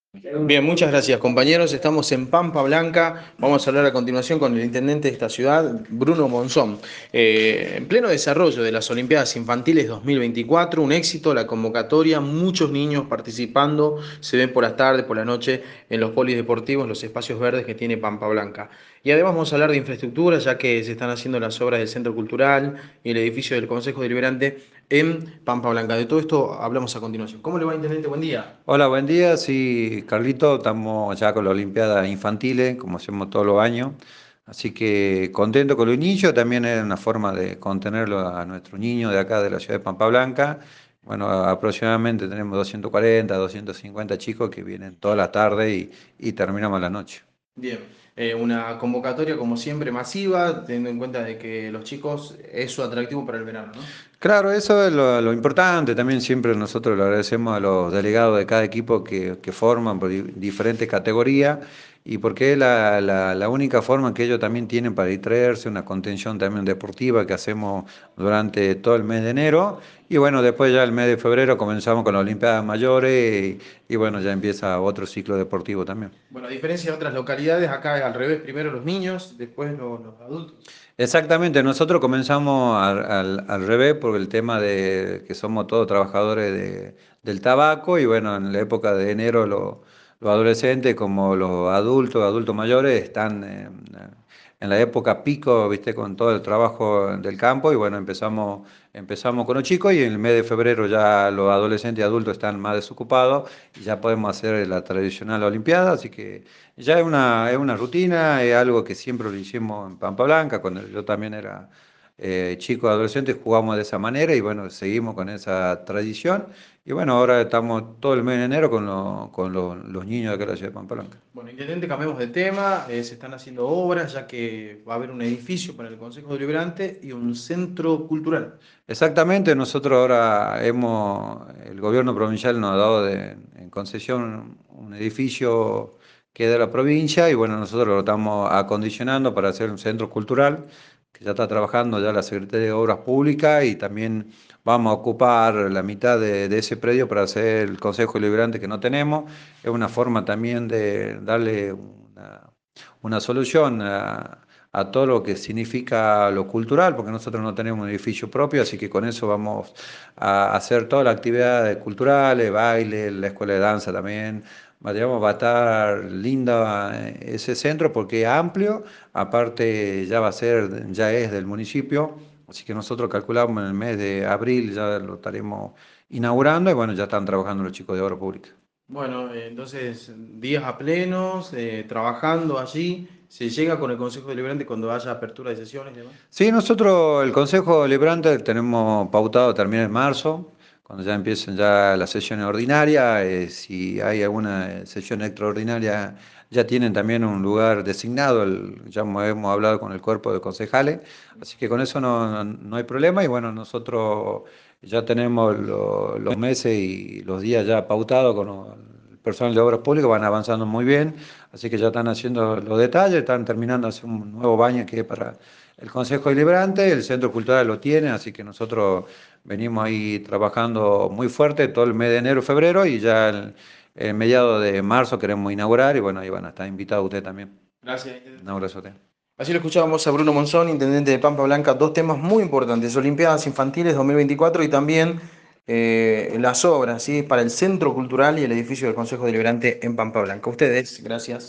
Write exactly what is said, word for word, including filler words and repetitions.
Bien, muchas gracias compañeros. Estamos en Pampa Blanca. Vamos a hablar a continuación con el intendente de esta ciudad, Bruno Monzón. Eh, en pleno desarrollo de las Olimpiadas Infantiles dos mil veinticuatro, un éxito, la convocatoria, muchos niños participando, se ven por las tardes, por la noche, en los polideportivos, en los espacios verdes que tiene Pampa Blanca. Y además vamos a hablar de infraestructura, ya que se están haciendo las obras del Centro Cultural y el edificio del Consejo Deliberante en Pampa Blanca. De todo esto hablamos a continuación. ¿Cómo le va, intendente? Buen día. Hola, buen día. Sí, Carlito, estamos ya con la Olimpiada Infantiles, como hacemos todos los años. Así que contento con los niños, también es una forma de contenerlo a nuestros niños de acá de la ciudad de Pampa Blanca. Bueno, aproximadamente tenemos doscientos cuarenta, doscientos cincuenta chicos que vienen toda la tarde y, y terminamos la noche. Bien, eh, una convocatoria como siempre masiva, teniendo en cuenta de que los chicos es su atractivo para el verano, ¿no? Claro, eso es lo, lo importante. También siempre nosotros le agradecemos a los delegados de cada equipo que, que forman por di- diferentes categorías y porque es la, la, la única forma que ellos también tienen para distraerse, una contención también deportiva que hacemos durante todo el mes de enero. Y bueno, después ya el mes de febrero comenzamos con las Olimpiadas Mayores y, y bueno, ya empieza otro ciclo deportivo también. Bueno, a diferencia de otras localidades, acá es al revés, primero los niños, después los, los adultos. Exactamente, nosotros comenzamos al, al- al revés por el tema de que somos todos trabajadores de- del tabaco y bueno, en la época de enero lo- los adolescentes como los adultos, adultos mayores están eh, en la época pico, viste, con todo el trabajo del campo y bueno, empezamos, empezamos con los chicos y en el mes de febrero ya los adolescentes y adultos están más desocupados y ya podemos hacer la tradicional olimpiada, así que... Ya es una, es una rutina, es algo que siempre lo hicimos en Pampa Blanca, cuando yo también era eh, chico, adolescente, jugamos de esa manera y bueno, seguimos con esa tradición. Y bueno, ahora estamos todo el mes de enero con, lo- con lo- los niños de acá de la ciudad de Pampa Blanca. Bueno, intendente, cambiemos de tema, eh, se están haciendo obras, ya que va a haber un edificio para el Consejo Deliberante y un centro cultural. Exactamente, nosotros ahora hemos, el gobierno provincial nos ha dado de- en concesión un edificio que es de la provincia y bueno, nosotros lo estamos acondicionando para hacer un centro cultural que ya está trabajando ya la Secretaría de Obras Públicas y también vamos a ocupar la mitad de, de ese predio para hacer el Consejo Deliberante que no tenemos. Es una forma también de darle una, una solución a a todo lo que significa lo cultural, porque nosotros no tenemos un edificio propio, así que con eso vamos a hacer todas las actividades culturales, baile, la escuela de danza también. Va, digamos, va a estar linda eh, ese centro porque es amplio, aparte ya va a ser, ya es del municipio, así que nosotros calculamos en el mes de abril ya lo estaremos inaugurando y bueno, ya están trabajando los chicos de obra pública. Bueno, eh, entonces, días a plenos, eh, trabajando allí, se llega con el Consejo Deliberante cuando haya apertura de sesiones y demás. Sí, nosotros el Consejo Deliberante tenemos pautado terminar en marzo, cuando ya empiecen ya las sesiones ordinarias, eh, si hay alguna sesión extraordinaria, ya tienen también un lugar designado, el- ya hemos, hemos hablado con el cuerpo de concejales, así que con eso no, no- no hay problema y bueno, nosotros ya tenemos lo- los meses y los días ya pautados con el personal de obras públicas, van avanzando muy bien, así que ya están haciendo los detalles, están terminando de hacer un nuevo baño que es para el Consejo Deliberante, el Centro Cultural lo tiene, así que nosotros venimos ahí trabajando muy fuerte todo el mes de enero, febrero y ya el, el mediado de marzo queremos inaugurar y bueno, ahí van a estar invitados usted también. Gracias, Un intendente. abrazo a usted. Así lo escuchábamos a Bruno Monzón, intendente de Pampa Blanca, dos temas muy importantes, Olimpiadas Infantiles dos mil veinticuatro y también eh, las obras, ¿sí? Para el Centro Cultural y el edificio del Consejo Deliberante en Pampa Blanca. Ustedes, gracias.